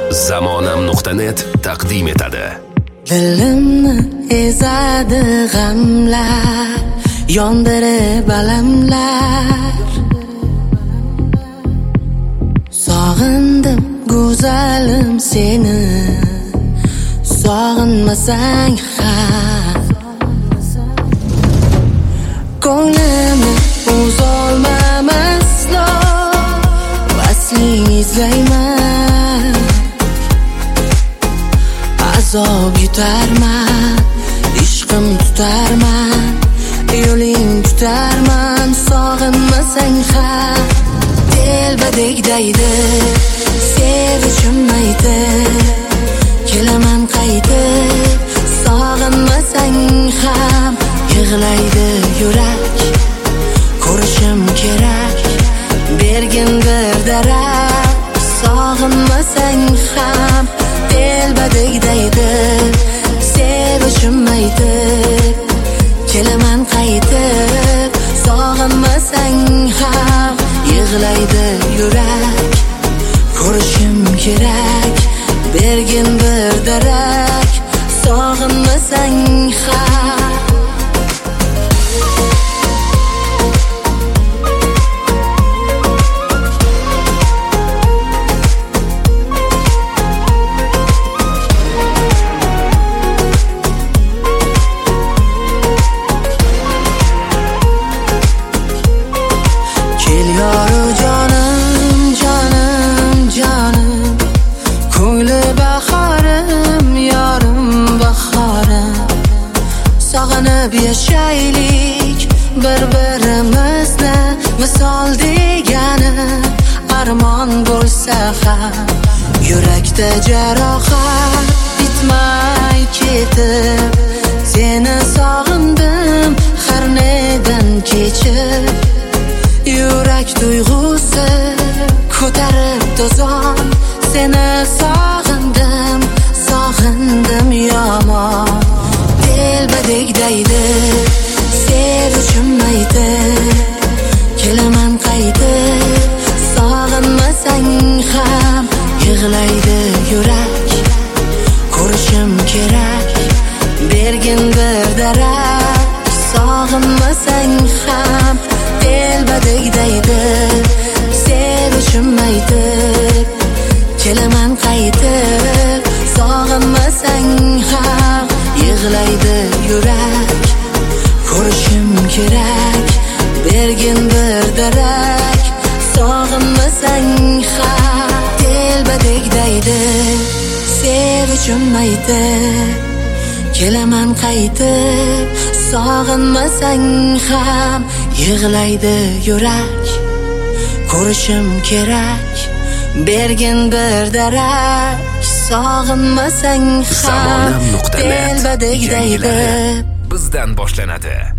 Zamonam.net taqdim etadi. Dilimni ezadi g'amlar, yondirib alamlar. Sog'indim go'zalim seni, sog'inmasang ham ko'nglimni uzolmam aslo, vaslingni izlayman. Azob yutarman, ishqim tutarman, yo'ling tutarman, sog'inmasang ham. Telbadek daydi, sevishim aytib, kelaman qaytib, sog'inmasang ham. Yig'laydi yurak, ko'rishim kerak, bergin bir darak, sog'inmasang ham. Telbadek daydi, sevishim aytib, kelaman qaytib, sog'inmasang ham. Yig'laydi yurak, ko'rishim kerak, bergin bir darak, sog'inmasang ham. Sog'inib yashaylik bir-birimizni, misol degani armon bo'lsa ham. Yurakda jarohat bitmay ketib, seni sog'indim har nedan kechib. Yurak tuyg'usi ko'tarib tozon, seni sog'indim, sog'indim yomon. Telbadek daydi, sevishim aytib, kelaman qaytib, sog'inmasang ham. Yig'laydi yurak, ko'rishim kerak, bergin bir darak, sog'inmasang ham. Telbadek daydi, sevishim aytib, kelaman qaytib, sog'inmasang ham. Yig'laydi yurak, ko'rishim kerak, bergin bir darak, sog'inmasang ham. Telbadek daydi, sevishim aytib, kelaman qaytib, sog'inmasang ham. Yig'laydi yurak, ko'rishim kerak, bergin bir darak, sog'inmasang ham. Zamonam.net Telbadek daydi bizdan boshlanadi.